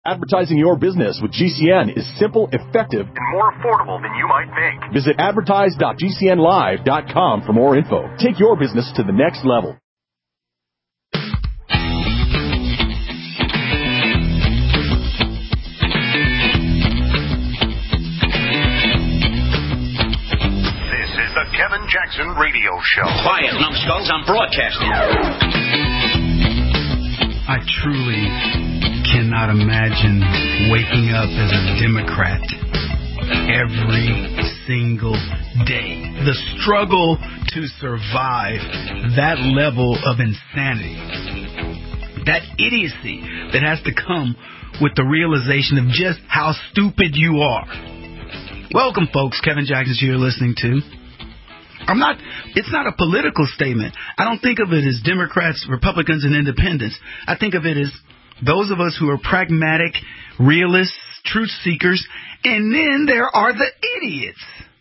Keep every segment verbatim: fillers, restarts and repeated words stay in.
Advertising your business with G C N is simple, effective, and more affordable than you might think. Visit advertise dot g c n live dot com for more info. Take your business to the next level. This is the Kevin Jackson Radio Show. Quiet, numbskulls, I'm broadcasting. I truly cannot imagine waking up as a Democrat every single day. The struggle to survive that level of insanity, that idiocy that has to come with the realization of just how stupid you are. Welcome, folks. Kevin Jackson here listening to. I'm not, it's not a political statement. I don't think of it as Democrats, Republicans, and Independents. I think of it as those of us who are pragmatic, realists, truth seekers, and then there are the idiots.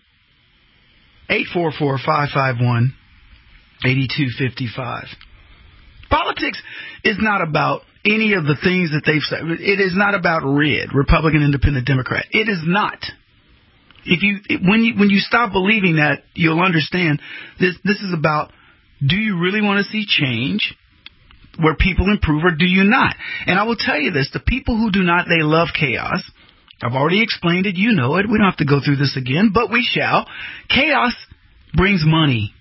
eight four four, five five one, eight two five five. Politics is not about any of the things that they've said. It is not about red, Republican, Independent, Democrat. It is not. If you when you when you stop believing that, you'll understand this. This is about: do you really want to see change where people improve, or do you not? And I will tell you this: the people who do not, they love chaos. I've already explained it. You know it. We don't have to go through this again, but we shall. Chaos brings money.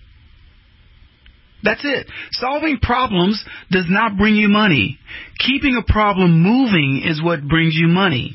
That's it. Solving problems does not bring you money. Keeping a problem moving is what brings you money.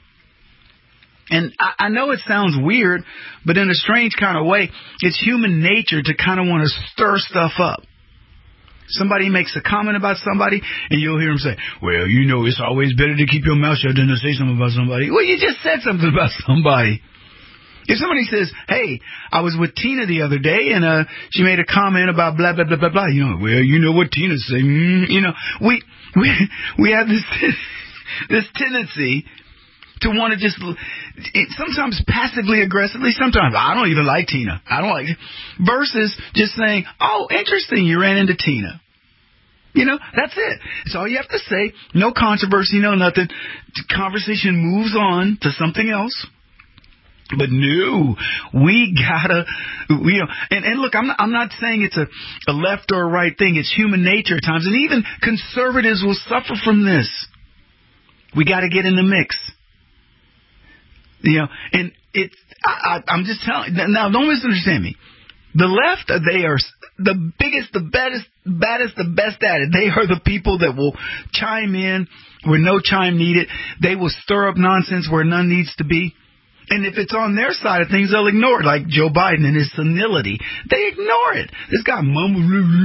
And I, I know it sounds weird, but in a strange kind of way, it's human nature to kind of want to stir stuff up. Somebody makes a comment about somebody, and you'll hear them say, well, you know, it's always better to keep your mouth shut than to say something about somebody. Well, you just said something about somebody. If somebody says, hey, I was with Tina the other day, and uh, she made a comment about blah, blah, blah, blah, blah. You know, well, you know what Tina say. Mm, you know, we we we have this this tendency to want to just, sometimes passively aggressively, sometimes, I don't even like Tina. I don't like it. Versus just saying, oh, interesting, you ran into Tina. You know, that's it. That's all you have to say. No controversy, no nothing. Conversation moves on to something else. But no, we gotta, we, you know, and, and look, I'm not, I'm not saying it's a, a left or a right thing. It's human nature at times. And even conservatives will suffer from this. We gotta get in the mix. You know, and it, I, I, I'm just telling, now don't misunderstand me. The left, they are the biggest, the baddest, baddest, the best at it. They are the people that will chime in where no chime needed. They will stir up nonsense where none needs to be. And if it's on their side of things, they'll ignore it, like Joe Biden and his senility. They ignore it. This guy mumbles.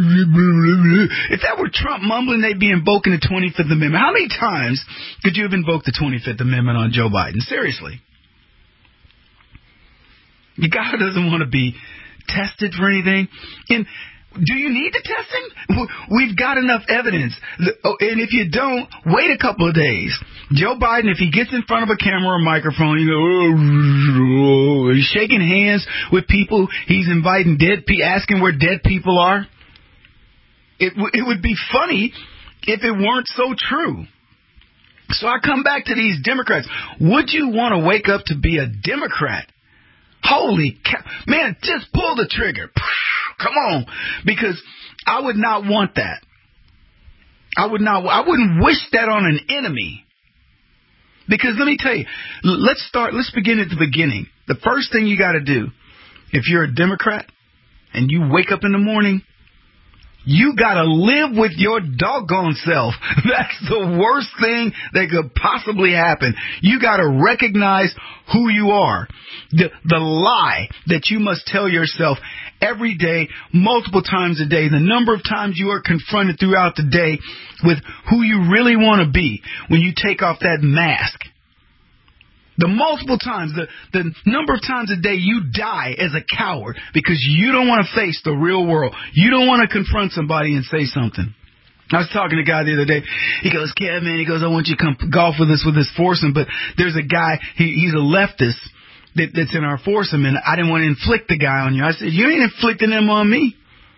If that were Trump mumbling, they'd be invoking the twenty-fifth Amendment. How many times could you have invoked the twenty-fifth Amendment on Joe Biden? Seriously. God doesn't want to be tested for anything. And do you need the testing? We've got enough evidence. And if you don't, wait a couple of days. Joe Biden, if he gets in front of a camera or microphone, you go, oh, he's shaking hands with people. He's inviting dead people, asking where dead people are. It, it would be funny if it weren't so true. So I come back to these Democrats. Would you want to wake up to be a Democrat? Holy cow. Man, just pull the trigger. Come on. Because I would not want that. I would not, I wouldn't wish that on an enemy. Because let me tell you, let's start, let's begin at the beginning. The first thing you got to do, if you're a Democrat and you wake up in the morning, you got to live with your doggone self. That's the worst thing that could possibly happen. You got to recognize who you are. The, the lie that you must tell yourself every day, multiple times a day, the number of times you are confronted throughout the day with who you really want to be when you take off that mask. The multiple times, the, the number of times a day you die as a coward because you don't want to face the real world. You don't want to confront somebody and say something. I was talking to a guy the other day. He goes, Kevin, he goes, I want you to come golf with us with this foursome, but there's a guy, he, he's a leftist that, that's in our foursome, and I didn't want to inflict the guy on you. I said, you ain't inflicting him on me.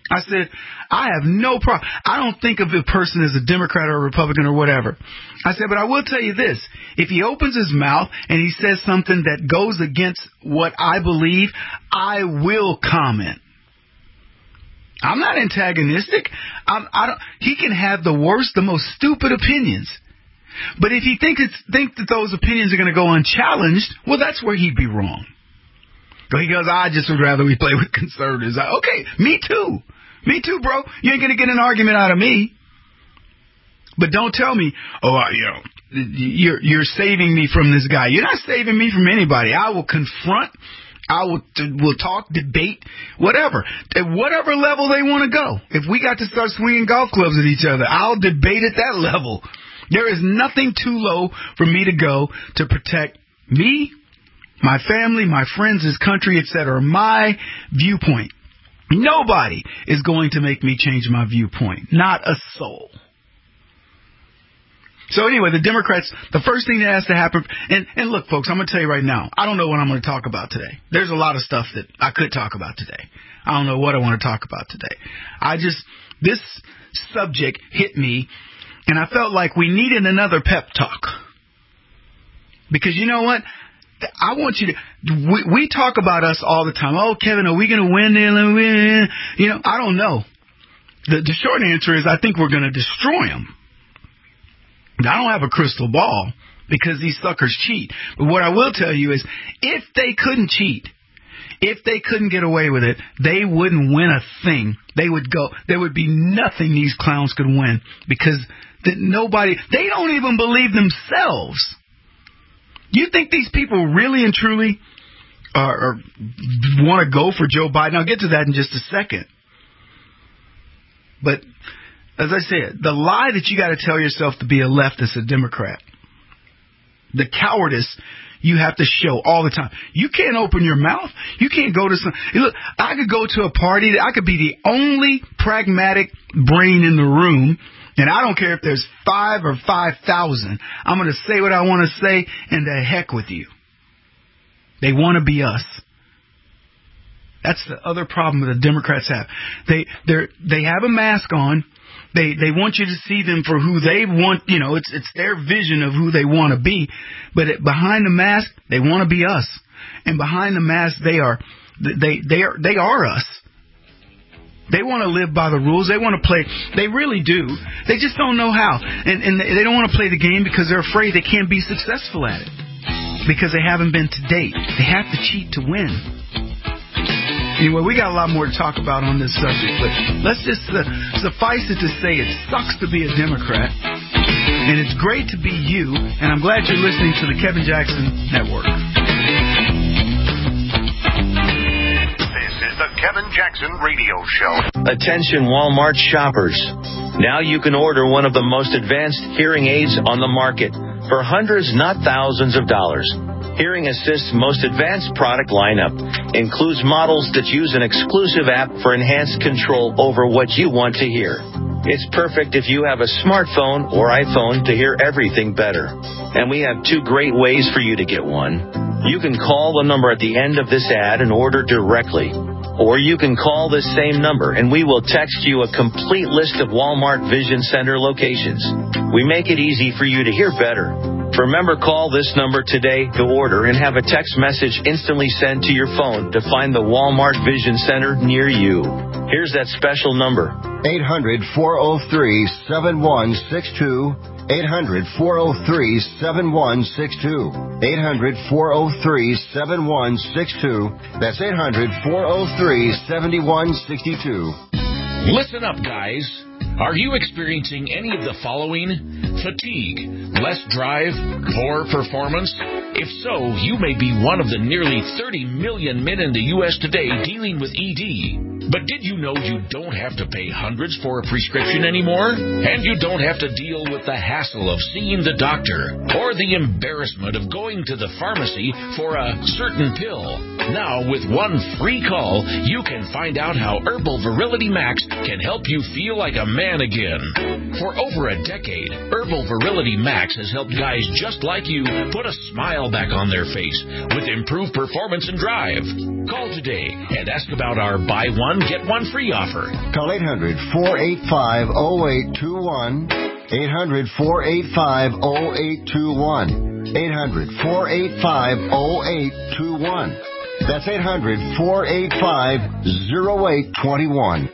I said, I have no problem. I don't think of a person as a Democrat or a Republican or whatever. I said, but I will tell you this. If he opens his mouth and he says something that goes against what I believe, I will comment. I'm not antagonistic. I'm, I don't, he can have the worst, the most stupid opinions. But if he thinks it's, think that those opinions are going to go unchallenged, well, that's where he'd be wrong. So he goes, I just would rather we play with conservatives. I, okay, me too. Me too, bro. You ain't going to get an argument out of me. But don't tell me, oh, uh, you know, you're, you're saving me from this guy. You're not saving me from anybody. I will confront. I will will talk, debate, whatever. At whatever level they want to go. If we got to start swinging golf clubs at each other, I'll debate at that level. There is nothing too low for me to go to protect me, my family, my friends, this country, et cetera. My viewpoint. Nobody is going to make me change my viewpoint. Not a soul. So anyway, the Democrats, the first thing that has to happen, and, and look, folks, I'm going to tell you right now, I don't know what I'm going to talk about today. There's a lot of stuff that I could talk about today. I don't know what I want to talk about today. I just, this subject hit me, and I felt like we needed another pep talk. Because you know what? I want you to, we, we talk about us all the time. Oh, Kevin, are we going to win? You know, I don't know. The, the short answer is I think we're going to destroy them. I don't have a crystal ball because these suckers cheat. But what I will tell you is if they couldn't cheat, if they couldn't get away with it, they wouldn't win a thing. They would go, there would be nothing these clowns could win because that nobody, they don't even believe themselves. You think these people really and truly are, are, want to go for Joe Biden? I'll get to that in just a second. But as I said, the lie that you got to tell yourself to be a leftist, a Democrat, the cowardice you have to show all the time. You can't open your mouth. You can't go to some. Look, I could go to a party. I could be the only pragmatic brain in the room, and I don't care if there's five or five thousand. I'm going to say what I want to say, and the heck with you. They want to be us. That's the other problem that the Democrats have. They they they have a mask on. They they want you to see them for who they want. You know, it's it's their vision of who they want to be. But it, behind the mask, they want to be us. And behind the mask, they are they they are they are us. They want to live by the rules. They want to play. They really do. They just don't know how. And and they don't want to play the game because they're afraid they can't be successful at it. Because they haven't been to date. They have to cheat to win. Anyway, we got a lot more to talk about on this subject, but let's just uh, suffice it to say it sucks to be a Democrat, and it's great to be you, and I'm glad you're listening to the Kevin Jackson Network. This is the Kevin Jackson Radio Show. Attention Walmart shoppers. Now you can order one of the most advanced hearing aids on the market for hundreds, not thousands of dollars. Hearing Assist's most advanced product lineup includes models that use an exclusive app for enhanced control over what you want to hear. It's perfect if you have a smartphone or iPhone to hear everything better. And we have two great ways for you to get one. You can call the number at the end of this ad and order directly. Or you can call this same number and we will text you a complete list of Walmart Vision Center locations. We make it easy for you to hear better. Remember, call this number today to order and have a text message instantly sent to your phone to find the Walmart Vision Center near you. Here's that special number. eight hundred, four oh three, seven one six two. eight hundred, four oh three, seven one six two. eight hundred, four oh three, seven one six two. That's eight hundred, four oh three, seven one six two. Listen up, guys. Are you experiencing any of the following? Fatigue, less drive, poor performance? If so, you may be one of the nearly thirty million men in the U S today dealing with E D. But did you know you don't have to pay hundreds for a prescription anymore? And you don't have to deal with the hassle of seeing the doctor or the embarrassment of going to the pharmacy for a certain pill. Now, with one free call, you can find out how Herbal Virility Max can help you feel like a man again. For over a decade, Herbal Thermal Virility Max has helped guys just like you put a smile back on their face with improved performance and drive. Call today and ask about our buy one, get one free offer. Call eight hundred, four eight five, oh eight two one. eight hundred, four eight five, oh eight two one. eight hundred, four eight five, oh eight two one. That's eight hundred, four eight five, oh eight two one.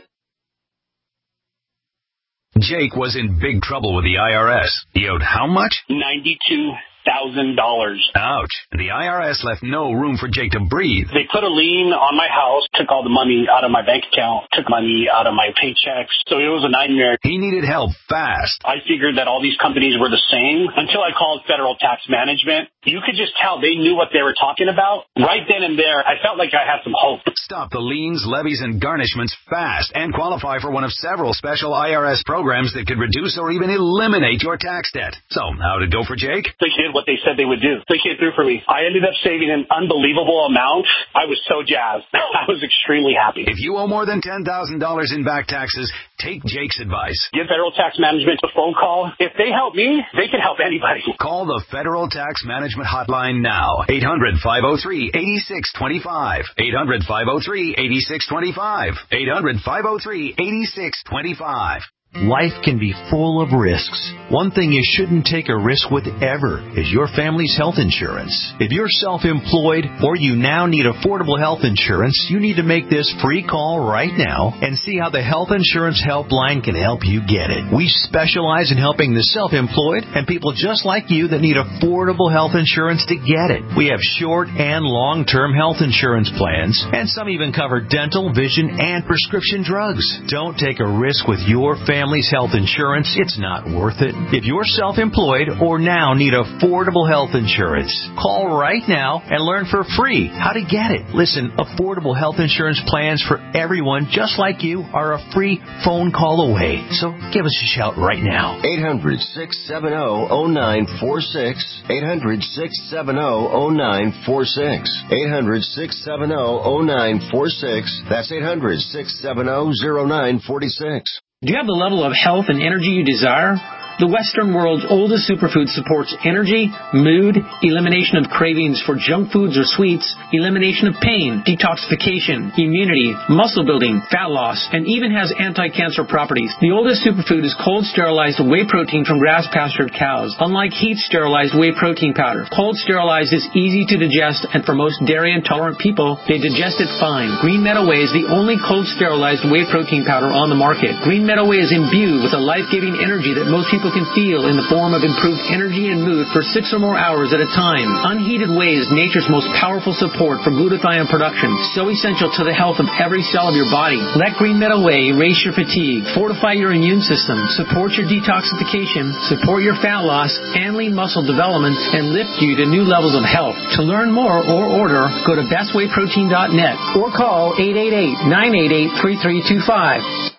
Jake was in big trouble with the I R S. He owed how much? ninety-two thousand dollars. Ouch. The I R S left no room for Jake to breathe. They put a lien on my house, took all the money out of my bank account, took money out of my paychecks. So it was a nightmare. He needed help fast. I figured that all these companies were the same until I called Federal Tax Management. You could just tell they knew what they were talking about. Right then and there, I felt like I had some hope. Stop the liens, levies, and garnishments fast and qualify for one of several special I R S programs that could reduce or even eliminate your tax debt. So, how'd it go for Jake? They did what they said they would do. They came through for me. I ended up saving an unbelievable amount. I was so jazzed. I was extremely happy. If you owe more than ten thousand dollars in back taxes, take Jake's advice. Give Federal Tax Management a phone call. If they help me, they can help anybody. Call the Federal Tax Management Hotline now. eight hundred, five oh three, eight six two five. eight hundred, five oh three, eight six two five. eight hundred, five oh three, eight six two five. Life can be full of risks. One thing you shouldn't take a risk with ever is your family's health insurance. If you're self-employed or you now need affordable health insurance, you need to make this free call right now and see how the Health Insurance Helpline can help you get it. We specialize in helping the self-employed and people just like you that need affordable health insurance to get it. We have short and long-term health insurance plans, and some even cover dental, vision, and prescription drugs. Don't take a risk with your family. Family's health insurance, it's not worth it. If you're self-employed or now need affordable health insurance, call right now and learn for free how to get it. Listen, affordable health insurance plans for everyone just like you are a free phone call away. So give us a shout right now. eight hundred, six seven zero, zero nine four six. eight hundred, six seven zero, zero nine four six. eight hundred, six seven zero, zero nine four six. That's eight hundred, six seven zero, zero nine four six. Do you have the level of health and energy you desire? The Western world's oldest superfood supports energy, mood, elimination of cravings for junk foods or sweets, elimination of pain, detoxification, immunity, muscle building, fat loss, and even has anti-cancer properties. The oldest superfood is cold sterilized whey protein from grass-pastured cows. Unlike heat sterilized whey protein powder, cold sterilized is easy to digest, and for most dairy intolerant people, they digest it fine. Green Meadow Whey is the only cold sterilized whey protein powder on the market. Green Meadow Whey is imbued with a life-giving energy that most people can feel in the form of improved energy and mood for six or more hours at a time. Unheated whey is nature's most powerful support for glutathione production, so essential to the health of every cell of your body. Let Green Meadow Whey erase your fatigue, fortify your immune system, support your detoxification, support your fat loss and lean muscle development, and lift you to new levels of health. To learn more or order, go to best whey protein dot net or call eight eight eight, nine eight eight, three three two five.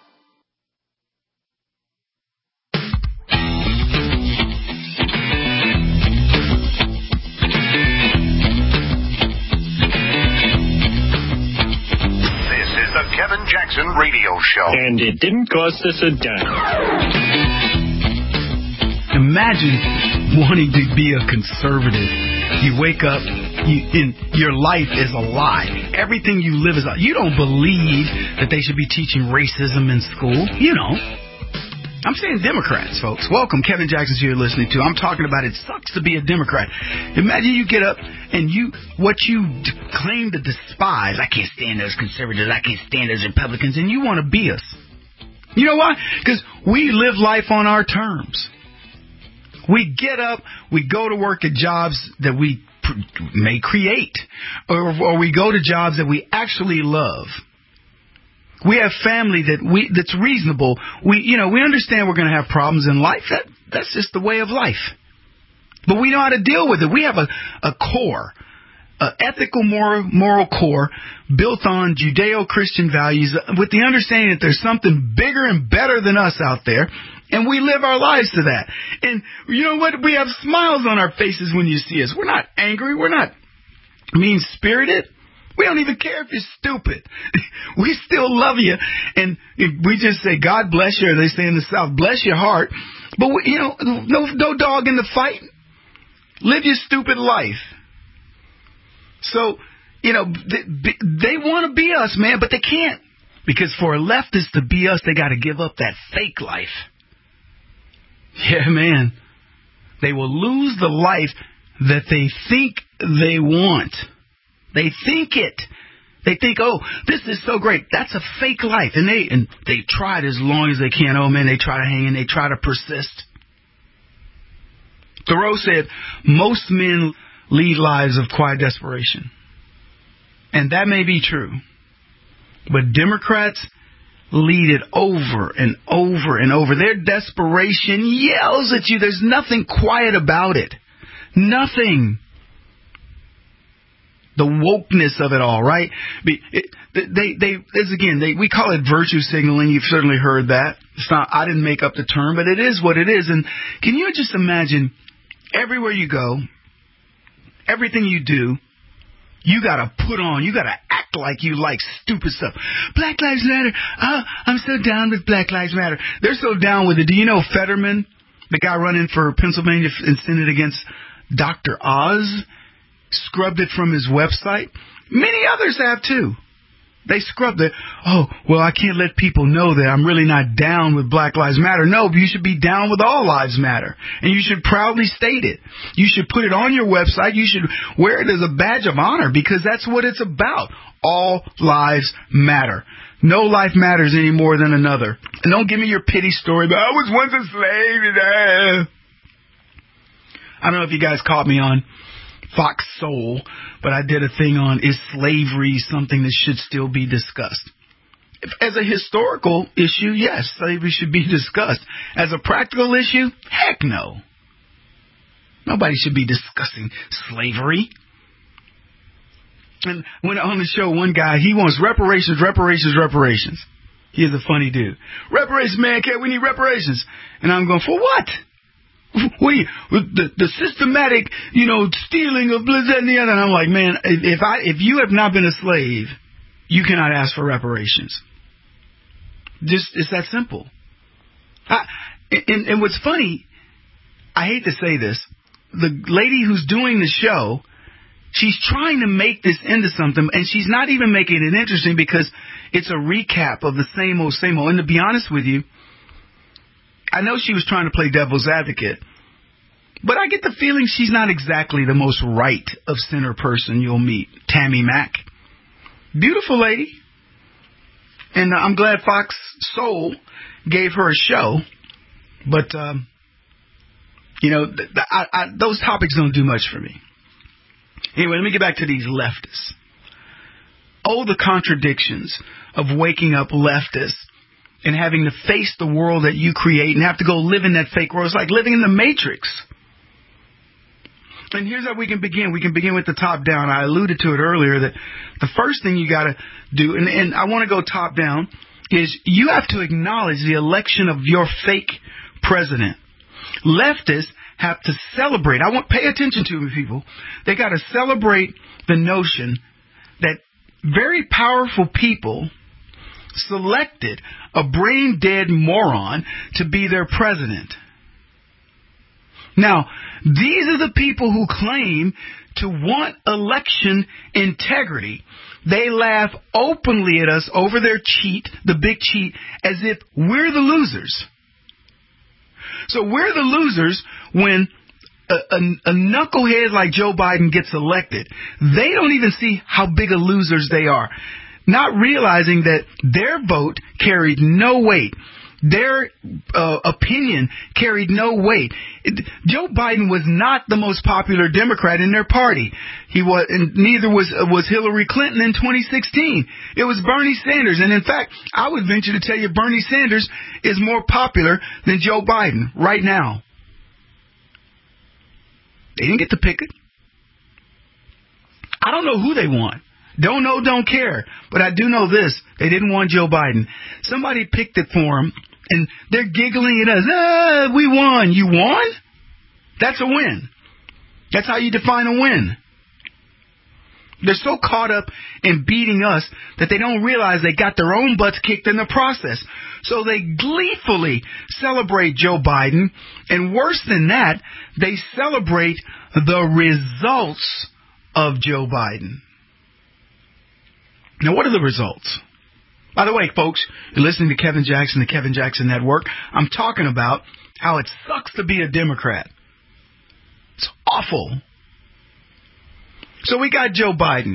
Kevin Jackson Radio Show. And it didn't cost us a dime. Imagine wanting to be a conservative. You wake up, you, and your life is a lie. Everything you live is a lie. You don't believe that they should be teaching racism in school. You don't. I'm saying Democrats, folks. Welcome. Kevin Jackson's here listening to. I'm talking about it sucks to be a Democrat. Imagine you get up and you, what you d- claim to despise, I can't stand those conservatives, I can't stand those Republicans, and you want to be us. You know why? Because we live life on our terms. We get up, we go to work at jobs that we pr- may create, or, or we go to jobs that we actually love. We have family that we that's reasonable. We you know we understand we're going to have problems in life. That that's just the way of life. But we know how to deal with it. We have a, a core, an ethical moral moral core built on Judeo-Christian values, with the understanding that there's something bigger and better than us out there, and we live our lives to that. And you know what? We have smiles on our faces when you see us. We're not angry. We're not mean-spirited. We don't even care if you're stupid. We still love you. And we just say, God bless you, or they say in the South, bless your heart. But, you know, no, no dog in the fight. Live your stupid life. So, you know, they, they want to be us, man, but they can't. Because for a leftist to be us, they got to give up that fake life. Yeah, man. They will lose the life that they think they want. They think it. They think, oh, this is so great. That's a fake life. And they and they try it as long as they can. Oh, man, they try to hang in. They try to persist. Thoreau said, most men lead lives of quiet desperation. And that may be true. But Democrats lead it over and over and over. Their desperation yells at you. There's nothing quiet about it. Nothing. The wokeness of it all, right? It, they, they, as again, they, we call it virtue signaling. You've certainly heard that. It's not, I didn't make up the term, but it is what it is. And can you just imagine everywhere you go, everything you do, you got to put on, you got to act like you like stupid stuff. Black Lives Matter. Oh, I'm so down with Black Lives Matter. They're so down with it. Do you know Fetterman, the guy running for Pennsylvania in Senate against Doctor Oz, scrubbed it from his website? Many others have too. They scrubbed it. Oh, well, I can't let people know that I'm really not down with Black Lives Matter. No, you should be down with all lives matter. And you should proudly state it. You should put it on your website. You should wear it as a badge of honor because that's what it's about. All lives matter. No life matters any more than another. And don't give me your pity story about, I was once a slave. And, uh. I don't know if you guys caught me on Fox Soul, but I did a thing on, is slavery something that should still be discussed? If, as a historical issue, yes, slavery should be discussed. As a practical issue, heck no. Nobody should be discussing slavery. And when on the show, one guy, he wants reparations, reparations, reparations. He is a funny dude. Reparations, man, we need reparations. And I'm going, for what? What are you, the, the systematic, you know, stealing of this and the other. And I'm like, man, if I, if you have not been a slave, you cannot ask for reparations. Just, it's that simple. I, and, and what's funny, I hate to say this, the lady who's doing the show, she's trying to make this into something, and she's not even making it interesting because it's a recap of the same old, same old. And to be honest with you, I know she was trying to play devil's advocate, but I get the feeling she's not exactly the most right of center person you'll meet. Tammy Mack. Beautiful lady. And I'm glad Fox Soul gave her a show. But, um, you know, th- th- I, I, those topics don't do much for me. Anyway, let me get back to these leftists. Oh, the contradictions of waking up leftists and having to face the world that you create and have to go live in that fake world. It's like living in the Matrix. And here's how we can begin. We can begin with the top down. I alluded to it earlier that the first thing you got to do, and, and I want to go top down, is you have to acknowledge the election of your fake president. Leftists have to celebrate. I want pay attention to me, people. They got to celebrate the notion that very powerful people selected a brain-dead moron to be their president. Now, these are the people who claim to want election integrity. They laugh openly at us over their cheat, the big cheat, as if we're the losers. So we're the losers when a, a, a knucklehead like Joe Biden gets elected. They don't even see how big of losers they are. Not realizing that their vote carried no weight. Their uh, opinion carried no weight. It, Joe Biden was not the most popular Democrat in their party. He was, and neither was uh, was Hillary Clinton in twenty sixteen. It was Bernie Sanders, and in fact, I would venture to tell you Bernie Sanders is more popular than Joe Biden right now. They didn't get to pick it. I don't know who they want. Don't know, don't care. But I do know this. They didn't want Joe Biden. Somebody picked it for him, and they're giggling at us. Ah, we won. You won? That's a win. That's how you define a win. They're so caught up in beating us that they don't realize they got their own butts kicked in the process. So they gleefully celebrate Joe Biden, and worse than that, they celebrate the results of Joe Biden. Now, what are the results? By the way, folks, you're listening to Kevin Jackson, the Kevin Jackson Network. I'm talking about how it sucks to be a Democrat. It's awful. So we got Joe Biden.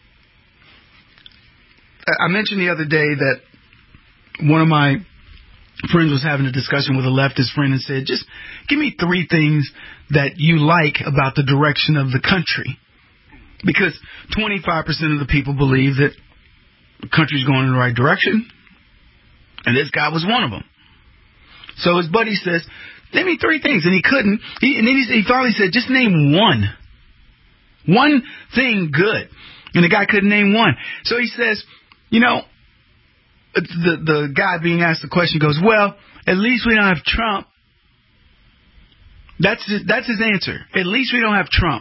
I mentioned the other day that one of my friends was having a discussion with a leftist friend and said, just give me three things that you like about the direction of the country. Because twenty-five percent of the people believe that the country's going in the right direction. And this guy was one of them. So his buddy says, name me three things. And he couldn't. He, and then he, he finally said, just name one. One thing good. And the guy couldn't name one. So he says, you know, the, the guy being asked the question goes, well, at least we don't have Trump. That's his, that's his answer. At least we don't have Trump.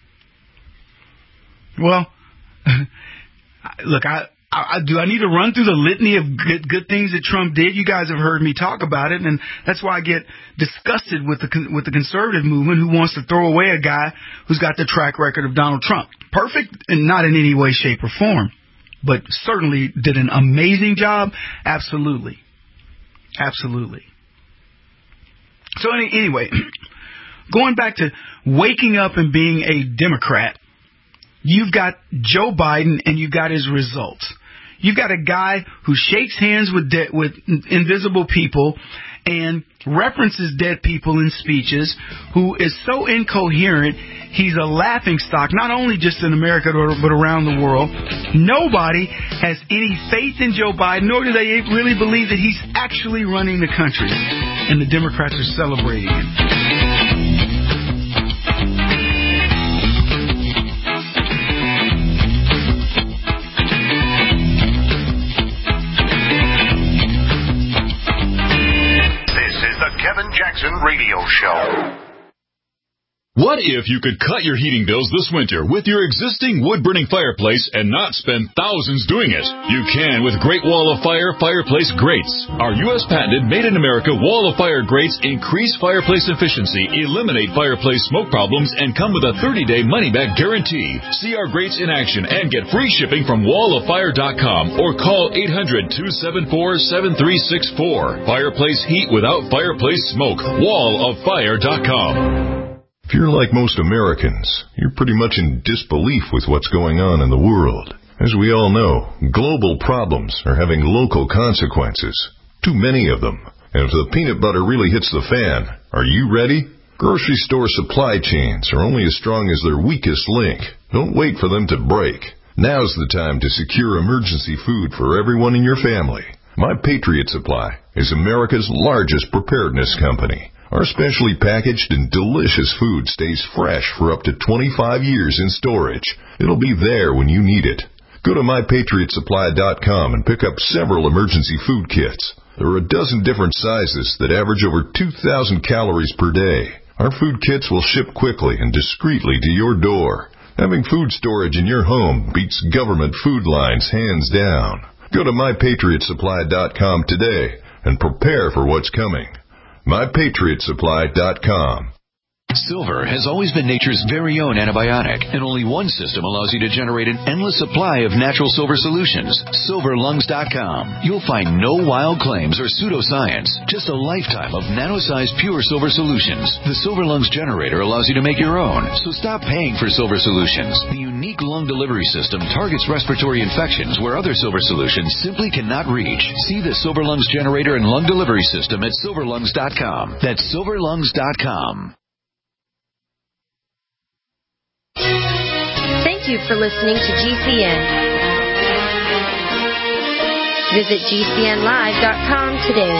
Well, look, I, I do I need to run through the litany of good, good things that Trump did? You guys have heard me talk about it, and that's why I get disgusted with the with the conservative movement who wants to throw away a guy who's got the track record of Donald Trump. Perfect, and not in any way, shape, or form, but certainly did an amazing job. Absolutely, absolutely. So any, anyway, going back to waking up and being a Democrat. You've got Joe Biden and you've got his results. You've got a guy who shakes hands with de- with invisible people and references dead people in speeches, who is so incoherent, he's a laughingstock, not only just in America but around the world. Nobody has any faith in Joe Biden, nor do they really believe that he's actually running the country. And the Democrats are celebrating it. Kevin Jackson Radio Show. What if you could cut your heating bills this winter with your existing wood-burning fireplace and not spend thousands doing it? You can with Great Wall of Fire Fireplace Grates. Our U S patented made-in-America Wall of Fire grates increase fireplace efficiency, eliminate fireplace smoke problems, and come with a thirty-day money-back guarantee. See our grates in action and get free shipping from wall of fire dot com or call eight hundred, two seven four, seven three six four. Fireplace heat without fireplace smoke. wall of fire dot com. If you're like most Americans, you're pretty much in disbelief with what's going on in the world. As we all know, global problems are having local consequences. Too many of them. And if the peanut butter really hits the fan, are you ready? Grocery store supply chains are only as strong as their weakest link. Don't wait for them to break. Now's the time to secure emergency food for everyone in your family. My Patriot Supply is America's largest preparedness company. Our specially packaged and delicious food stays fresh for up to twenty-five years in storage. It'll be there when you need it. Go to my patriot supply dot com and pick up several emergency food kits. There are a dozen different sizes that average over two thousand calories per day. Our food kits will ship quickly and discreetly to your door. Having food storage in your home beats government food lines hands down. Go to my patriot supply dot com today and prepare for what's coming. my patriot supply dot com. Silver has always been nature's very own antibiotic, and only one system allows you to generate an endless supply of natural silver solutions. silver lungs dot com. You'll find no wild claims or pseudoscience, just a lifetime of nano-sized pure silver solutions. The Silver Lungs generator allows you to make your own, so stop paying for silver solutions. The unique lung delivery system targets respiratory infections where other silver solutions simply cannot reach. See the Silver Lungs generator and lung delivery system at silver lungs dot com. That's silver lungs dot com. Thank you for listening to G C N. Visit G C N live dot com today.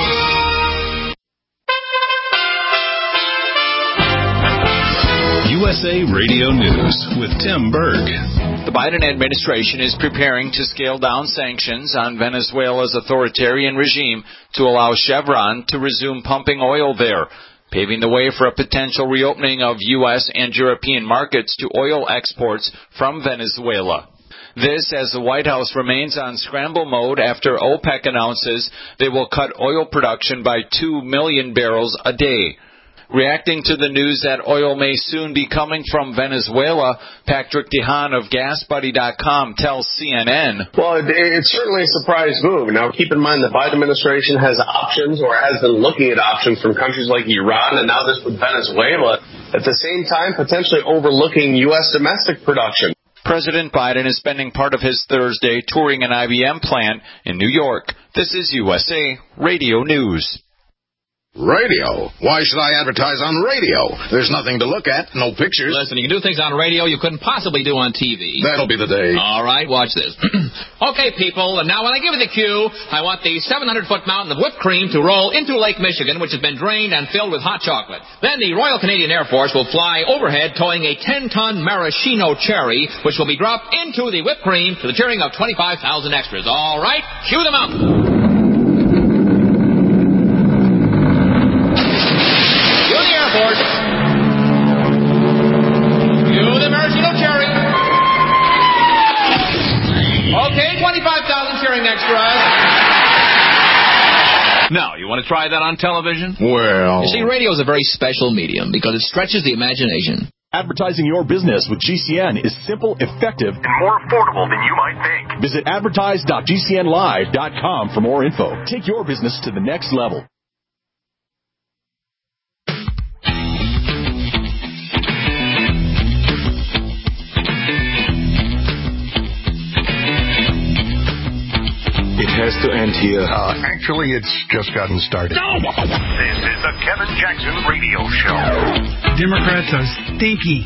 U S A Radio News with Tim Berg. The Biden administration is preparing to scale down sanctions on Venezuela's authoritarian regime to allow Chevron to resume pumping oil there, paving the way for a potential reopening of U S and European markets to oil exports from Venezuela. This as the White House remains on scramble mode after OPEC announces they will cut oil production by two million barrels a day. Reacting to the news that oil may soon be coming from Venezuela, Patrick DeHaan of Gas Buddy dot com tells C N N. Well, it, it's certainly a surprise move. Now, keep in mind the Biden administration has options or has been looking at options from countries like Iran and now this with Venezuela. At the same time, potentially overlooking U S domestic production. President Biden is spending part of his Thursday touring an I B M plant in New York. This is U S A Radio News. Radio? Why should I advertise on radio? There's nothing to look at, no pictures. Listen, you can do things on radio you couldn't possibly do on T V. That'll be the day. All right, watch this. Okay, people, and now when I give you the cue, I want the seven hundred foot mountain of whipped cream to roll into Lake Michigan, which has been drained and filled with hot chocolate. Then the Royal Canadian Air Force will fly overhead towing a ten ton maraschino cherry, which will be dropped into the whipped cream to the cheering of twenty-five thousand extras. All right, cue them up. twenty-five thousand cheering extras. Now, you want to try that on television? Well... You see, radio is a very special medium because it stretches the imagination. Advertising your business with G C N is simple, effective, and more affordable than you might think. Visit advertise dot g c n live dot com for more info. Take your business to the next level. It has to end here. Uh, actually, it's just gotten started. No! This is the Kevin Jackson Radio Show. Democrats are stinky.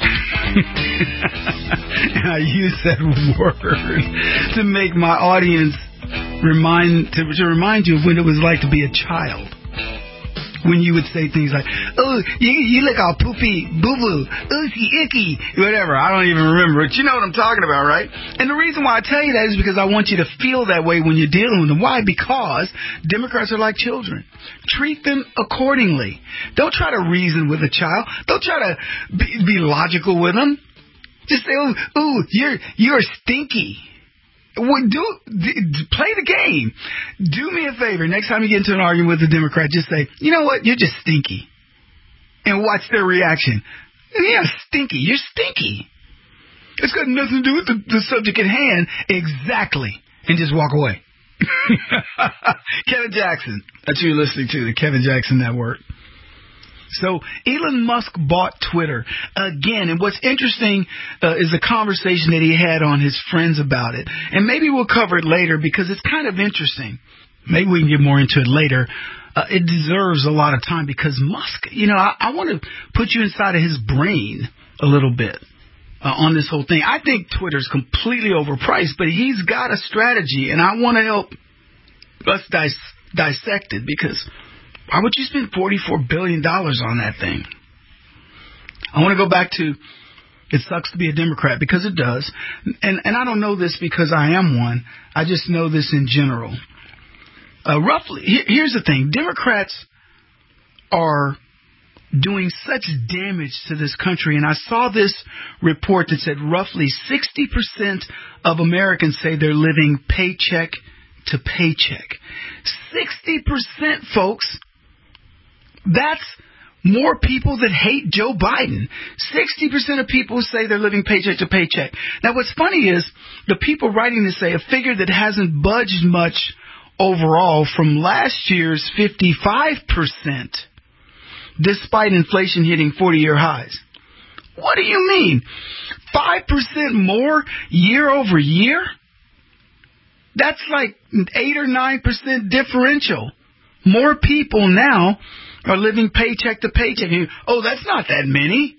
And I use that word to make my audience remind to, to remind you of when it was like to be a child. When you would say things like, oh, you, you look all poopy, boo-boo, oozy, icky, whatever. I don't even remember it. You know what I'm talking about, right? And the reason why I tell you that is because I want you to feel that way when you're dealing with them. Why? Because Democrats are like children. Treat them accordingly. Don't try to reason with a child. Don't try to be, be logical with them. Just say, oh, ooh, you're, you're stinky. Well, do, do play the game. Do me a favor. Next time you get into an argument with a Democrat, just say, you know what? You're just stinky. And watch their reaction. Yeah, stinky. You're stinky. It's got nothing to do with the, the subject at hand. Exactly. And just walk away. Kevin Jackson. That's who you're listening to, the Kevin Jackson Network. So Elon Musk bought Twitter again, and what's interesting uh, is the conversation that he had on his friends about it. And maybe we'll cover it later because it's kind of interesting. Maybe we can get more into it later. Uh, it deserves a lot of time because Musk, you know, I, I want to put you inside of his brain a little bit uh, on this whole thing. I think Twitter's completely overpriced, but he's got a strategy, and I want to help us dis- dissect it because... why would you spend forty-four billion dollars on that thing? I want to go back to, it sucks to be a Democrat, because it does. And and I don't know this because I am one. I just know this in general. Uh, roughly, here, here's the thing. Democrats are doing such damage to this country. And I saw this report that said roughly sixty percent of Americans say they're living paycheck to paycheck. sixty percent, folks. That's more people that hate Joe Biden. sixty percent of people say they're living paycheck to paycheck. Now, what's funny is the people writing this say a figure that hasn't budged much overall from last year's fifty-five percent, despite inflation hitting forty-year highs. What do you mean? five percent more year over year? That's like eight or nine percent differential. More people now are living paycheck to paycheck. Oh, that's not that many.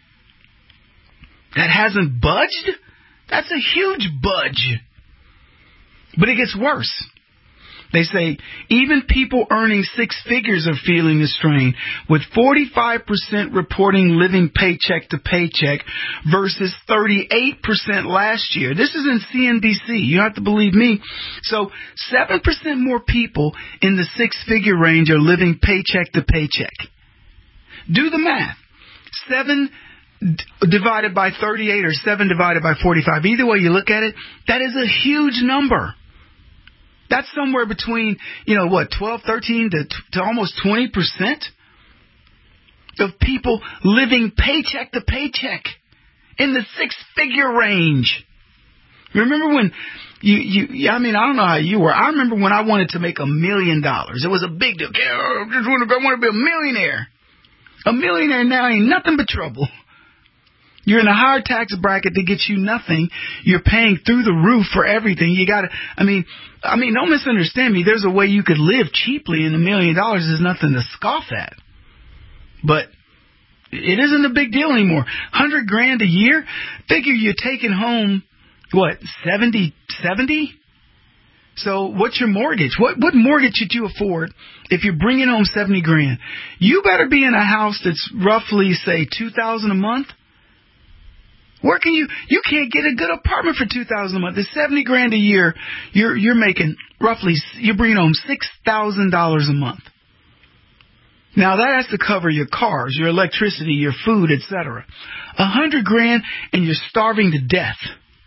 That hasn't budged? That's a huge budge. But it gets worse. They say even people earning six figures are feeling the strain, with forty-five percent reporting living paycheck to paycheck versus thirty-eight percent last year. This is in C N B C. You don't have to believe me. So seven percent more people in the six-figure range are living paycheck to paycheck. Do the math. Seven d- divided by thirty-eight or seven divided by forty-five. Either way you look at it, that is a huge number. That's somewhere between, you know, what, twelve, thirteen to, to almost twenty percent of people living paycheck to paycheck in the six-figure range. Remember when you, you, I mean, I don't know how you were. I remember when I wanted to make a million dollars. It was a big deal. I just want to, I want to be a millionaire. A millionaire now ain't nothing but trouble. You're in a higher tax bracket that gets you nothing. You're paying through the roof for everything. You got to, I mean, I mean, don't misunderstand me. There's a way you could live cheaply, and a million dollars is nothing to scoff at. But it isn't a big deal anymore. Hundred grand a year? Figure you're taking home, what, seventy, seventy? So what's your mortgage? What what mortgage should you afford if you're bringing home seventy grand? You better be in a house that's roughly, say, two thousand a month. Where can you? You can't get a good apartment for two thousand a month. It's seventy grand a year. You're you're making roughly. You're bringing home six thousand dollars a month. Now that has to cover your cars, your electricity, your food, et cetera. A hundred grand, and you're starving to death.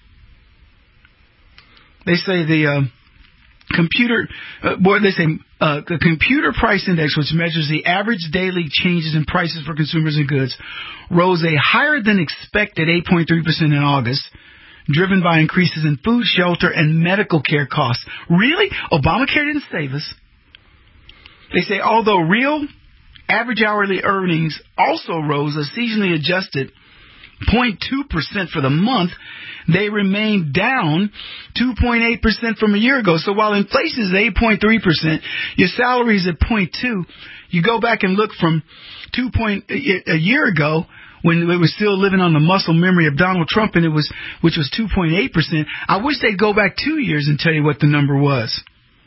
They say the uh, computer, uh, boy, they say uh, the computer price index, which measures the average daily changes in prices for consumers and goods, rose a higher than expected eight point three percent in August, driven by increases in food, shelter, and medical care costs. Really? Obamacare didn't save us. They say although real average hourly earnings also rose a seasonally adjusted zero point two percent for the month, they remained down two point eight percent from a year ago. So while inflation is eight point three percent, your salary is at zero point two. You go back and look from two point a year ago when it was still living on the muscle memory of Donald Trump, and it was which was two point eight percent. I wish they'd go back two years and tell you what the number was.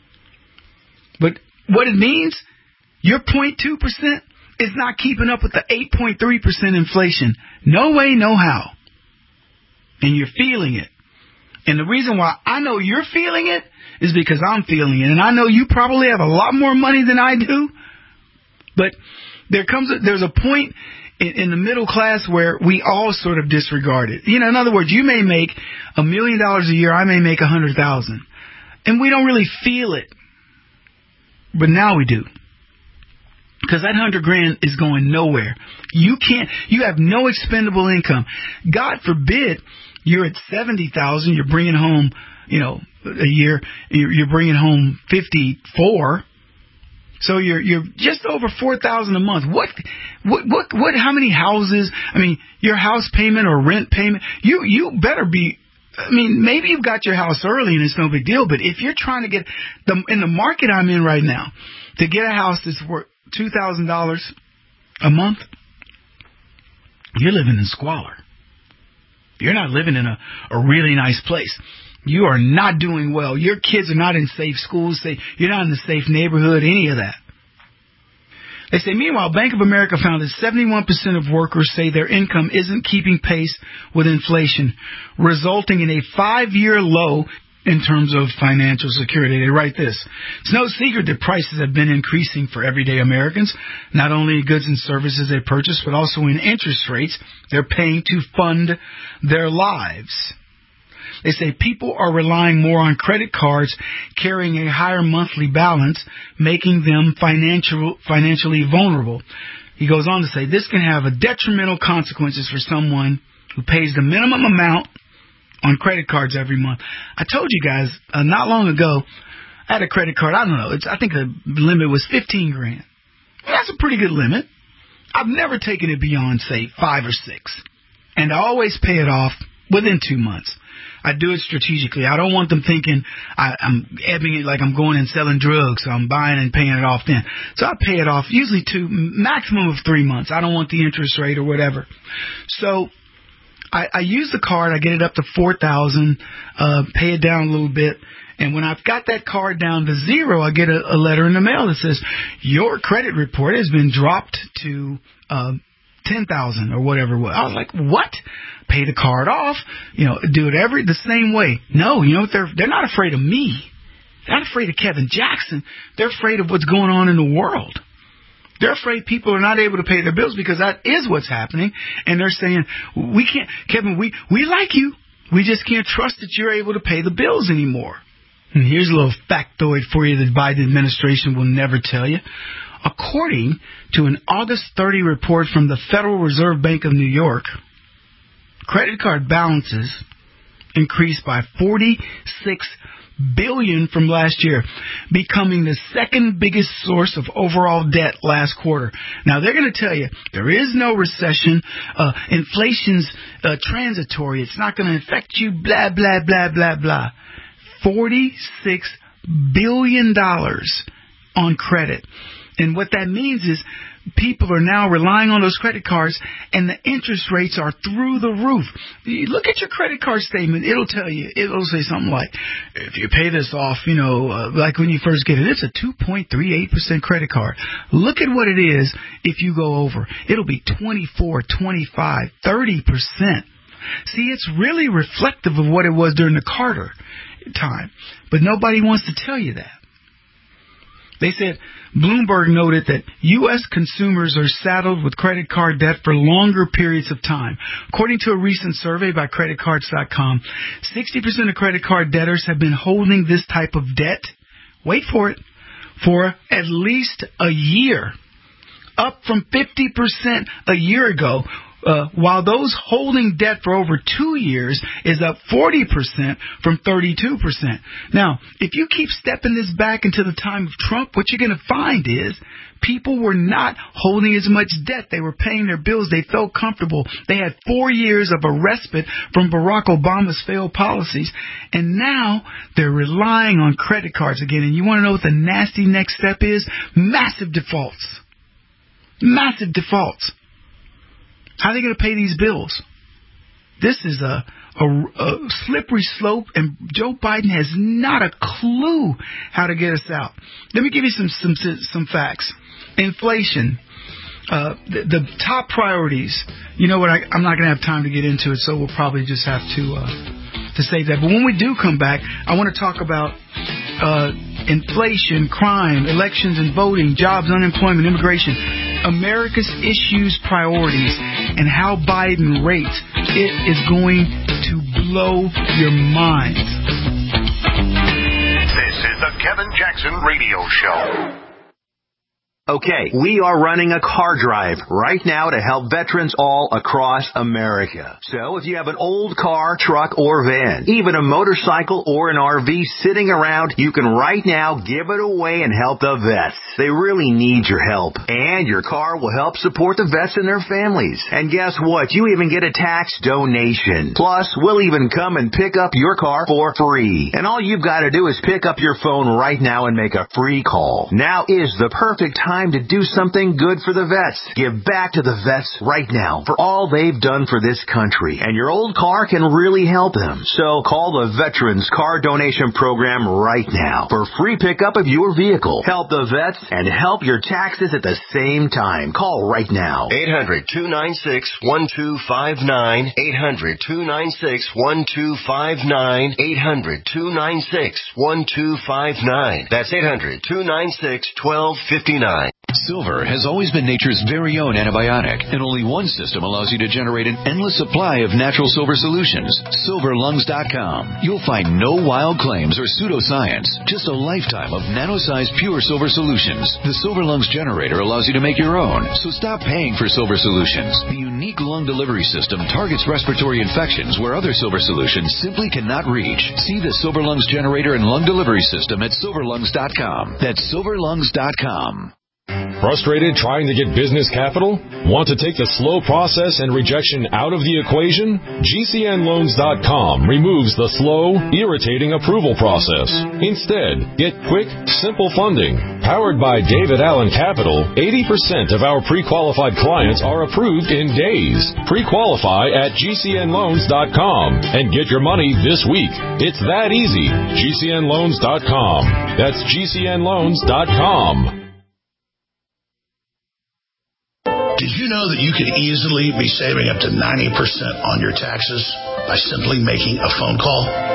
But what it means, your zero point two percent is not keeping up with the eight point three percent inflation. No way, no how. And you're feeling it. And the reason why I know you're feeling it is because I'm feeling it. And I know you probably have a lot more money than I do. But there comes a, there's a point in, in the middle class where we all sort of disregard it. You know, in other words, you may make a million dollars a year. I may make a hundred thousand. And we don't really feel it. But now we do. Because that hundred grand is going nowhere. You can't, you have no expendable income. God forbid you're at seventy thousand, you're bringing home, you know, a year, you're bringing home fifty-four. So you're, you're just over four thousand a month. What, what, what, what, how many houses, I mean, your house payment or rent payment, you, you better be, I mean, maybe you've got your house early and it's no big deal, but if you're trying to get, the in the market I'm in right now, to get a house that's worth two thousand dollars a month, you're living in squalor. You're not living in a, a really nice place. You are not doing well. Your kids are not in safe schools. Say you're not in a safe neighborhood, any of that. They say, meanwhile, Bank of America found that seventy-one percent of workers say their income isn't keeping pace with inflation, resulting in a five-year low in terms of financial security. They write this: it's no secret that prices have been increasing for everyday Americans, not only in goods and services they purchase, but also in interest rates they're paying to fund their lives. They say people are relying more on credit cards, carrying a higher monthly balance, making them financial, financially vulnerable. He goes on to say this can have a detrimental consequences for someone who pays the minimum amount on credit cards every month. I told you guys uh, not long ago, I had a credit card. I don't know. It's, I think the limit was fifteen grand. That's a pretty good limit. I've never taken it beyond, say, five or six. And I always pay it off within two months. I do it strategically. I don't want them thinking I, I'm ebbing it like I'm going and selling drugs. So I'm buying and paying it off then. So I pay it off usually two, maximum of three months. I don't want the interest rate or whatever. So I, I use the card. I get it up to four thousand dollars, uh, pay it down a little bit. And when I've got that card down to zero, I get a, a letter in the mail that says, your credit report has been dropped to uh, ten thousand dollars or whatever it was. I was like, what? Pay the card off, you know, do it every the same way. No, you know what? They're, they're not afraid of me. They're not afraid of Kevin Jackson. They're afraid of what's going on in the world. They're afraid people are not able to pay their bills because that is what's happening. And they're saying, we can't, Kevin, we, we like you. We just can't trust that you're able to pay the bills anymore. And here's a little factoid for you that the Biden administration will never tell you. According to an August thirtieth report from the Federal Reserve Bank of New York, credit card balances increased by forty-six billion dollars from last year, becoming the second biggest source of overall debt last quarter. Now, they're going to tell you there is no recession. Uh, inflation's uh, transitory. It's not going to affect you, blah, blah, blah, blah, blah. forty-six billion dollars on credit. And what that means is people are now relying on those credit cards, and the interest rates are through the roof. You look at your credit card statement. It'll tell you, it'll say something like, if you pay this off, you know, uh, like when you first get it, it's a two point three eight percent credit card. Look at what it is if you go over. It'll be twenty-four, twenty-five, thirty percent. See, it's really reflective of what it was during the Carter time, but nobody wants to tell you that. They said Bloomberg noted that U S consumers are saddled with credit card debt for longer periods of time. According to a recent survey by credit cards dot com, sixty percent of credit card debtors have been holding this type of debt, wait for it, for at least a year, up from fifty percent a year ago. Uh, while those holding debt for over two years is up forty percent from thirty-two percent. Now, if you keep stepping this back into the time of Trump, what you're going to find is people were not holding as much debt. They were paying their bills. They felt comfortable. They had four years of a respite from Barack Obama's failed policies, and now they're relying on credit cards again. And you want to know what the nasty next step is? Massive defaults. Massive defaults. How are they going to pay these bills? This is a, a, a slippery slope, and Joe Biden has not a clue how to get us out. Let me give you some some, some facts. Inflation. Uh, the, the top priorities. You know what? I, I'm not going to have time to get into it, so we'll probably just have to uh, to save that. But when we do come back, I want to talk about uh, inflation, crime, elections and voting, jobs, unemployment, immigration, America's issues, priorities, and how Biden rates. It is going to blow your mind. This is the Kevin Jackson Radio Show. Okay, we are running a car drive right now to help veterans all across America. So if you have an old car, truck, or van, even a motorcycle or an R V sitting around, you can right now give it away and help the vets. They really need your help. And your car will help support the vets and their families. And guess what? You even get a tax donation. Plus, we'll even come and pick up your car for free. And all you've got to do is pick up your phone right now and make a free call. Now is the perfect time Time to do something good for the vets. Give back to the vets right now for all they've done for this country. And your old car can really help them. So call the Veterans Car Donation Program right now for free pickup of your vehicle. Help the vets and help your taxes at the same time. Call right now. eight hundred, two nine six, one two five nine. eight hundred, two nine six, one two five nine. eight hundred, two nine six, one two five nine. That's eight hundred, two nine six, one two five nine. Silver has always been nature's very own antibiotic, and only one system allows you to generate an endless supply of natural silver solutions. silver lungs dot com. You'll find no wild claims or pseudoscience, just a lifetime of nano-sized pure silver solutions. The Silver Lungs generator allows you to make your own, so stop paying for silver solutions. The unique lung delivery system targets respiratory infections where other silver solutions simply cannot reach. See the Silver Lungs generator and lung delivery system at silver lungs dot com. That's silver lungs dot com. Frustrated trying to get business capital? Want to take the slow process and rejection out of the equation? G C N loans dot com removes the slow, irritating approval process. Instead, get quick, simple funding. Powered by David Allen Capital, eighty percent of our pre-qualified clients are approved in days. Pre-qualify at G C N loans dot com and get your money this week. It's that easy. G C N loans dot com. That's G C N loans dot com. Did you know that you could easily be saving up to ninety percent on your taxes by simply making a phone call?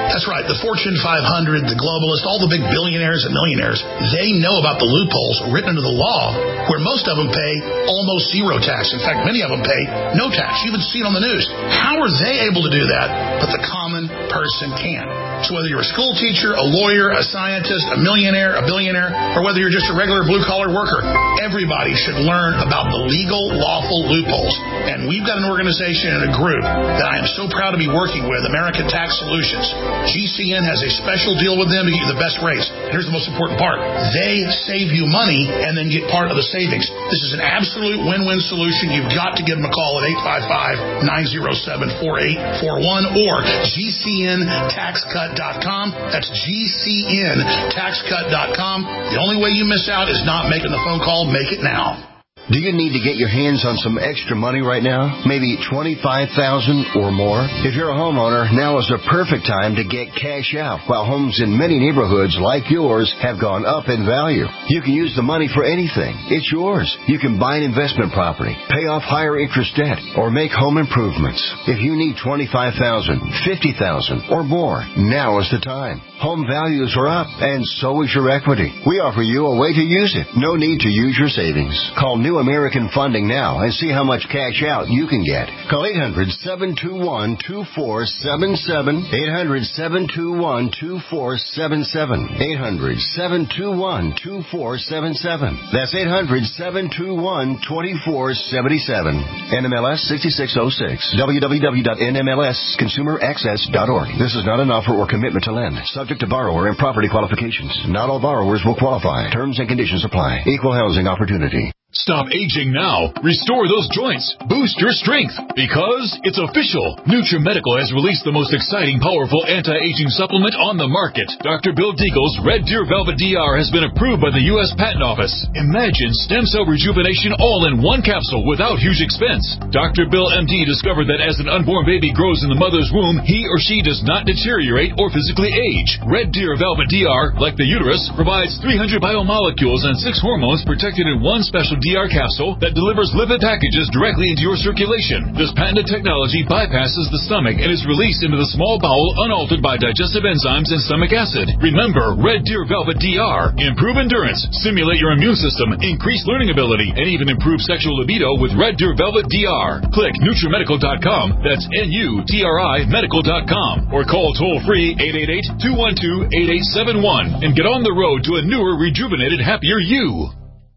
That's right, the Fortune five hundred, the globalists, all the big billionaires and millionaires, they know about the loopholes written into the law where most of them pay almost zero tax. In fact, many of them pay no tax. You even see it on the news. How are they able to do that, but the common person can? So whether you're a school teacher, a lawyer, a scientist, a millionaire, a billionaire, or whether you're just a regular blue-collar worker, everybody should learn about the legal, lawful loopholes. And we've got an organization and a group that I am so proud to be working with, American Tax Solutions. G C N has a special deal with them to get you the best rates. Here's the most important part. They save you money and then get part of the savings. This is an absolute win-win solution. You've got to give them a call at eight five five, nine oh seven, four eight four one or G C N tax cut dot com. That's G C N tax cut dot com. The only way you miss out is not making the phone call. Make it now. Do you need to get your hands on some extra money right now? Maybe twenty-five thousand dollars or more? If you're a homeowner, now is the perfect time to get cash out while homes in many neighborhoods like yours have gone up in value. You can use the money for anything. It's yours. You can buy an investment property, pay off higher interest debt, or make home improvements. If you need twenty-five thousand dollars, fifty thousand dollars or more, now is the time. Home values are up, and so is your equity. We offer you a way to use it. No need to use your savings. Call New American Funding now and see how much cash out you can get. Call eight hundred, seven two one, two four seven seven, eight hundred, seven two one, two four seven seven, eight hundred, seven two one, two four seven seven. That's eight hundred, seven two one, two four seven seven. N M L S sixty-six oh six. w w w dot n m l s consumer access dot org. This is not an offer or commitment to lend. Subject to borrower and property qualifications. Not all borrowers will qualify. Terms and conditions apply. Equal housing opportunity. Stop aging now. Restore those joints. Boost your strength. Because it's official. NutriMedical has released the most exciting, powerful anti-aging supplement on the market. Doctor Bill Deagle's Red Deer Velvet D R has been approved by the U S Patent Office. Imagine stem cell rejuvenation all in one capsule without huge expense. Doctor Bill M D discovered that as an unborn baby grows in the mother's womb, he or she does not deteriorate or physically age. Red Deer Velvet D R, like the uterus, provides three hundred biomolecules and six hormones protected in one special D R capsule that delivers lipid packages directly into your circulation. This patented technology bypasses the stomach and is released into the small bowel unaltered by digestive enzymes and stomach acid. Remember, Red Deer Velvet D R. Improve endurance, stimulate your immune system, increase learning ability, and even improve sexual libido with Red Deer Velvet D R. Click NutriMedical dot com. That's N U T R I medical dot com. Or call toll-free eight eight eight, two one two, eight eight seven one and get on the road to a newer, rejuvenated, happier you.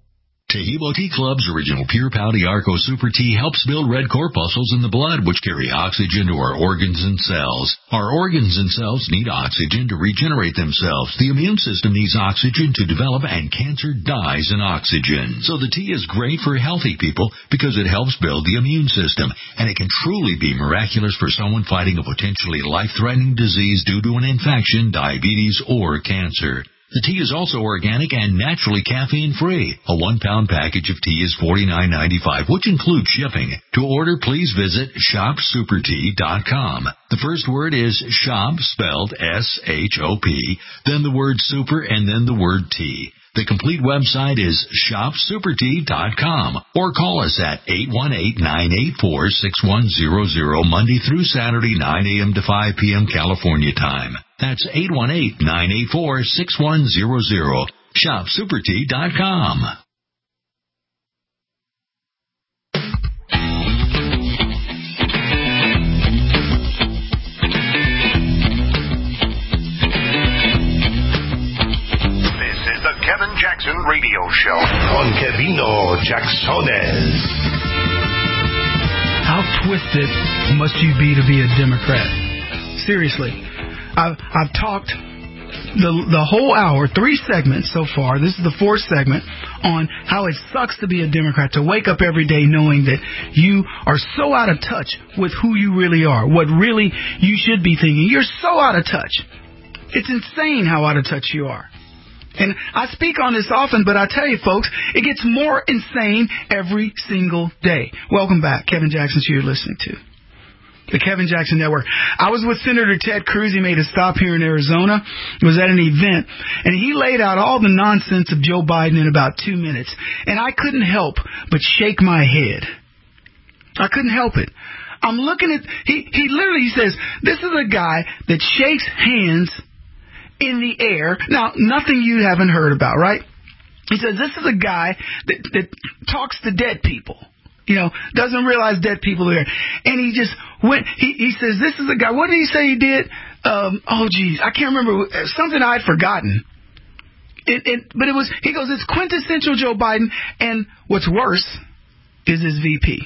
Tehebo Tea Club's original Pure Pouty Arco Super Tea helps build red corpuscles in the blood, which carry oxygen to our organs and cells. Our organs and cells need oxygen to regenerate themselves. The immune system needs oxygen to develop, and cancer dies in oxygen. So the tea is great for healthy people because it helps build the immune system, and it can truly be miraculous for someone fighting a potentially life-threatening disease due to an infection, diabetes, or cancer. The tea is also organic and naturally caffeine-free. A one-pound package of tea is forty-nine ninety-five, which includes shipping. To order, please visit shop super tea dot com. The first word is shop, spelled S H O P, then the word super, and then the word tea. The complete website is shop super tea dot com, or call us at eight one eight, nine eight four, six one zero zero Monday through Saturday, nine a.m. to five p.m. California time. That's eight one eight, nine eight four, six one zero zero. shop super tea dot com. Kevin Jackson Radio Show. Con Kevino Jacksones. How twisted must you be to be a Democrat? Seriously. I've, I've talked the the whole hour, three segments so far, this is the fourth segment, on how it sucks to be a Democrat, to wake up every day knowing that you are so out of touch with who you really are, what really you should be thinking. You're so out of touch. It's insane how out of touch you are. And I speak on this often, but I tell you, folks, it gets more insane every single day. Welcome back. Kevin Jackson, you're listening to the Kevin Jackson Network. I was with Senator Ted Cruz. He made a stop here in Arizona. He was at an event, and he laid out all the nonsense of Joe Biden in about two minutes. And I couldn't help but shake my head. I couldn't help it. I'm looking at, he, he literally says, this is a guy that shakes hands in the air. Now, nothing you haven't heard about, right? He says, this is a guy that, that talks to dead people. You know, doesn't realize dead people are there. And he just went, he, he says, this is a guy, what did he say he did? Um, oh, geez, I can't remember, something I'd forgotten. It, it, but it was, he goes, it's quintessential Joe Biden, and what's worse is his V P.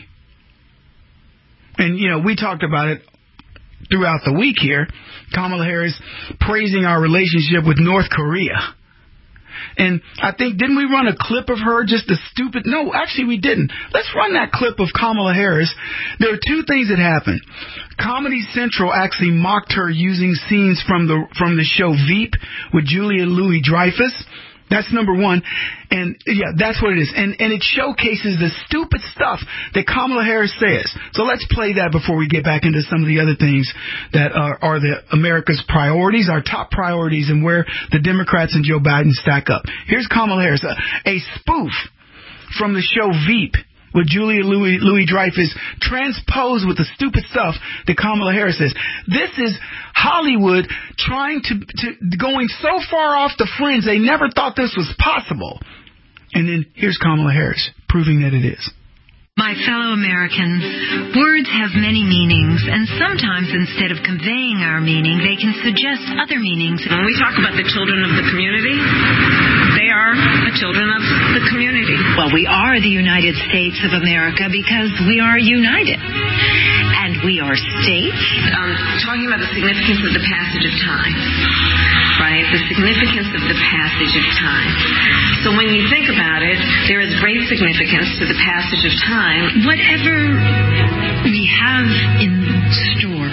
And, you know, we talked about it throughout the week here. Kamala Harris praising our relationship with North Korea. And I think, didn't we run a clip of her, just a stupid, no, actually we didn't. Let's run that clip of Kamala Harris. There are two things that happened. Comedy Central actually mocked her using scenes from the from the show Veep with Julia Louis-Dreyfus. That's number one. And, yeah, that's what it is. And and it showcases the stupid stuff that Kamala Harris says. So let's play that before we get back into some of the other things that are, are the America's priorities, our top priorities, and where the Democrats and Joe Biden stack up. Here's Kamala Harris, a, a spoof from the show Veep with Julia Louis, Louis-Dreyfus, transposed with the stupid stuff that Kamala Harris says. This is Hollywood trying to, to going so far off the fringe they never thought this was possible. And then here's Kamala Harris proving that it is. My fellow Americans, words have many meanings, and sometimes instead of conveying our meaning, they can suggest other meanings. When we talk about the children of the community, they are the children of the community. Well, we are the United States of America because we are united. And we are states. Um, talking about the significance of the passage of time, right? The significance of the passage of time. So when you think about it, there is great significance to the passage of time. Whatever we have in store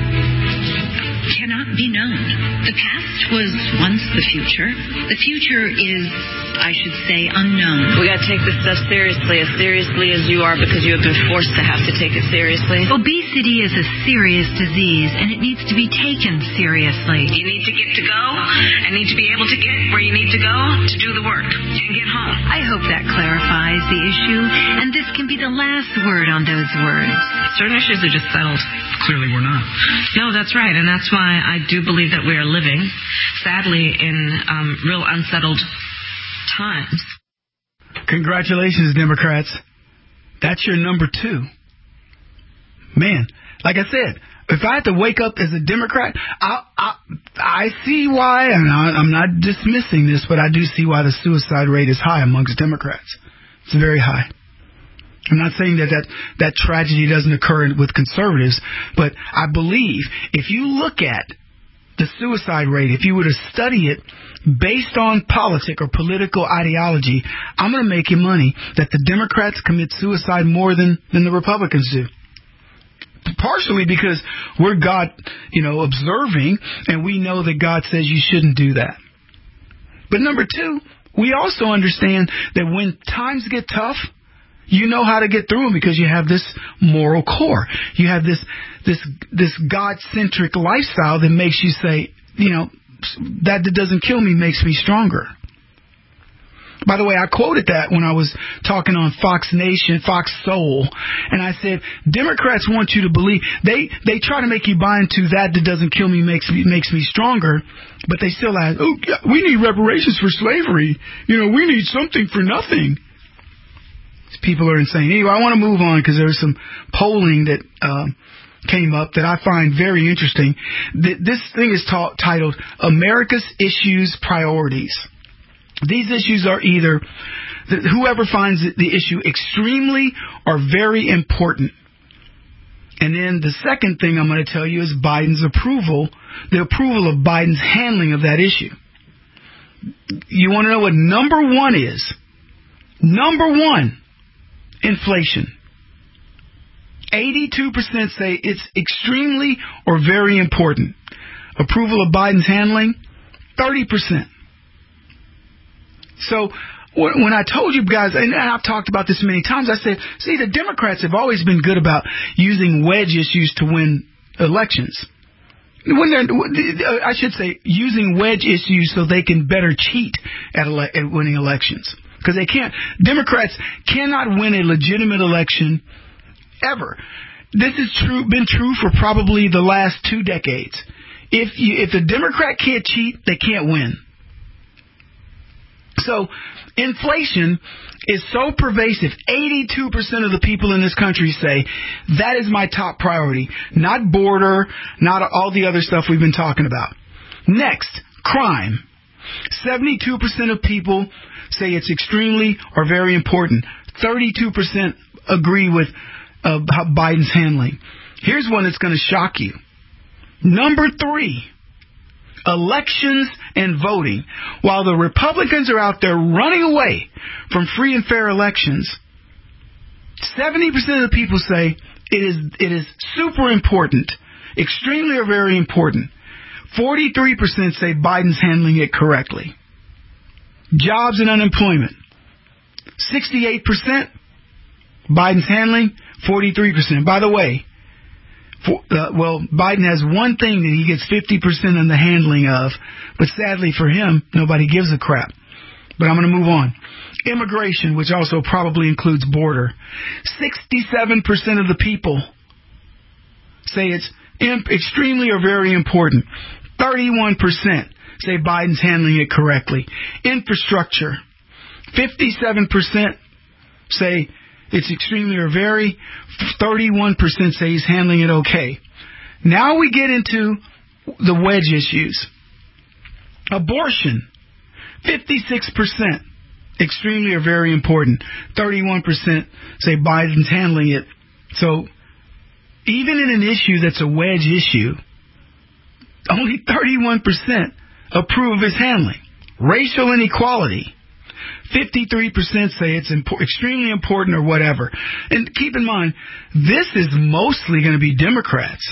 cannot be known. The past was once the future. The future is, I should say, unknown. We got to take this stuff seriously, as seriously as you are, because you have been forced to have to take it seriously. Obesity is a serious disease, and it needs to be taken seriously. You need to get to go, and need to be able to get where you need to go to do the work and get home. I hope that clarifies the issue, and this can be the last word on those words. Certain issues are just settled. Clearly we're not. No, that's right, and that's why I do believe that we are living, sadly, in um, real unsettled times. Congratulations, Democrats. That's your number two. Man, like I said, if I had to wake up as a Democrat, I I, I see why, and I, I'm not dismissing this, but I do see why the suicide rate is high amongst Democrats. It's very high. I'm not saying that, that that tragedy doesn't occur with conservatives, but I believe if you look at the suicide rate, if you were to study it based on politic or political ideology, I'm going to make you money that the Democrats commit suicide more than, than the Republicans do. Partially because we're God, you know, observing, and we know that God says you shouldn't do that. But number two, we also understand that when times get tough, you know how to get through them because you have this moral core. You have this this this God-centric lifestyle that makes you say, you know, that that doesn't kill me makes me stronger. By the way, I quoted that when I was talking on Fox Nation, Fox Soul, and I said, Democrats want you to believe, they they try to make you buy into that that doesn't kill me makes me, makes me stronger, but they still ask, oh, we need reparations for slavery. You know, we need something for nothing. People are insane. Anyway, I want to move on because there's some polling that uh, came up that I find very interesting. This thing is ta- titled America's Issues Priorities. These issues are either whoever finds the issue extremely or very important. And then the second thing I'm going to tell you is Biden's approval, the approval of Biden's handling of that issue. You want to know what number one is? Number one. Inflation. eighty-two percent say it's extremely or very important. Approval of Biden's handling, thirty percent. So when I told you guys, and I've talked about this many times, I said, see, the Democrats have always been good about using wedge issues to win elections. When they're, I should say, using wedge issues so they can better cheat at, ele- at winning elections. Because they can't, Democrats cannot win a legitimate election ever this has true, been true for probably the last two decades. If you, if the Democrat can't cheat, they can't win. So inflation is so pervasive. eighty-two percent of the people in this country say that is my top priority. Not border, not all the other stuff we've been talking about. Next, crime. seventy-two percent of people say it's extremely or very important. thirty-two percent agree with uh, Biden's handling. Here's one that's going to shock you. Number three. Elections and voting. While the Republicans are out there running away from free and fair elections, seventy percent of the people say it is it is super important, extremely or very important. forty-three percent say Biden's handling it correctly. Jobs and unemployment. sixty-eight percent Biden's handling, forty-three percent. By the way, For, uh, well, Biden has one thing that he gets fifty percent in the handling of, but sadly for him, nobody gives a crap. But I'm going to move on. Immigration, which also probably includes border. sixty-seven percent of the people say it's imp- extremely or very important. thirty-one percent say Biden's handling it correctly. Infrastructure. fifty-seven percent say it's extremely or very. thirty-one percent say he's handling it okay. Now we get into the wedge issues. Abortion. fifty-six percent. Extremely or very important. thirty-one percent say Biden's handling it. So even in an issue that's a wedge issue, only thirty-one percent approve of his handling. Racial inequality. fifty-three percent say it's impo- extremely important or whatever. And keep in mind, this is mostly going to be Democrats.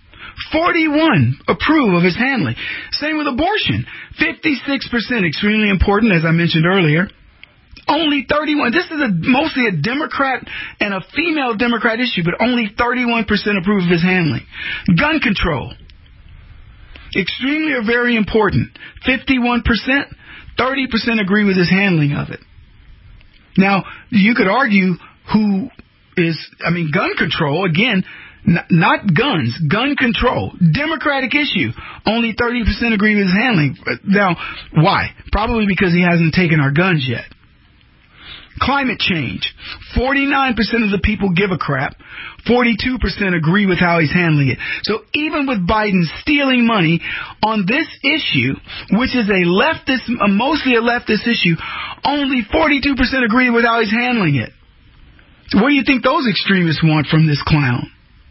forty-one approve of his handling. Same with abortion. fifty-six percent extremely important, as I mentioned earlier. Only thirty-one. This is a, mostly a Democrat and a female Democrat issue, but only thirty-one percent approve of his handling. Gun control. Extremely or very important. fifty-one percent. thirty percent agree with his handling of it. Now, you could argue who is, I mean, gun control, again, n- not guns, gun control, Democratic issue. Only thirty percent agree with his handling. Now, why? Probably because he hasn't taken our guns yet. Climate change. forty-nine percent of the people give a crap. forty-two percent agree with how he's handling it. So even with Biden stealing money on this issue, which is a leftist, a mostly a leftist issue, only forty-two percent agree with how he's handling it. So what do you think those extremists want from this clown?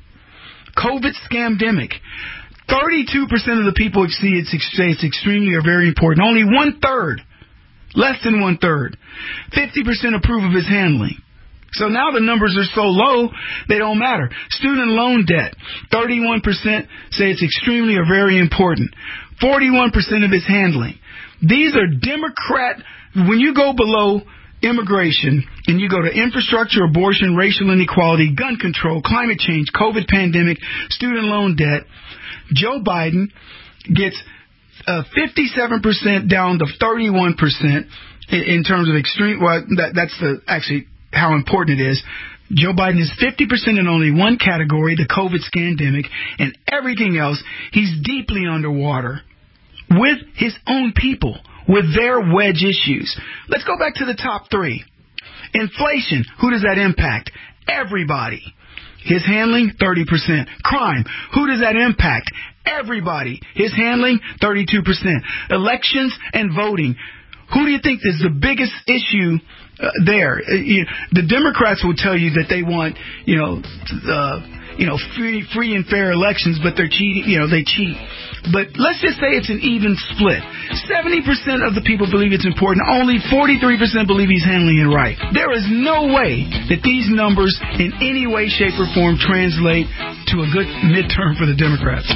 COVID scamdemic. thirty-two percent of the people see it's, say it's extremely or very important. Only one-third. Less than one-third. fifty percent approve of his handling. So now the numbers are so low, they don't matter. Student loan debt. thirty-one percent say it's extremely or very important. forty-one percent of his handling. These are Democrat. When you go below immigration and you go to infrastructure, abortion, racial inequality, gun control, climate change, COVID pandemic, student loan debt, Joe Biden gets Uh, fifty-seven percent down to thirty-one percent in, in terms of extreme. Well, that, that's the actually how important it is. Joe Biden is fifty percent in only one category, the COVID scandemic, and everything else, he's deeply underwater with his own people, with their wedge issues. Let's go back to the top three. Inflation, who does that impact? Everybody. His handling, thirty percent. Crime, who does that impact? Everybody. His handling, thirty-two percent. Elections and voting. Who do you think is the biggest issue uh, there? Uh, you, the Democrats will tell you that they want, you know, uh, you know, free, free and fair elections, but they're cheating. You know, they cheat. But let's just say it's an even split. seventy percent of the people believe it's important. Only forty-three percent believe he's handling it right. There is no way that these numbers in any way, shape, or form translate to a good midterm for the Democrats.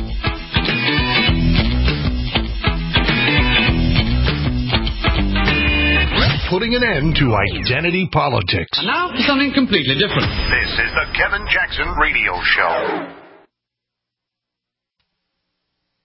Putting an end to identity politics. And now for something completely different. This is the Kevin Jackson Radio Show.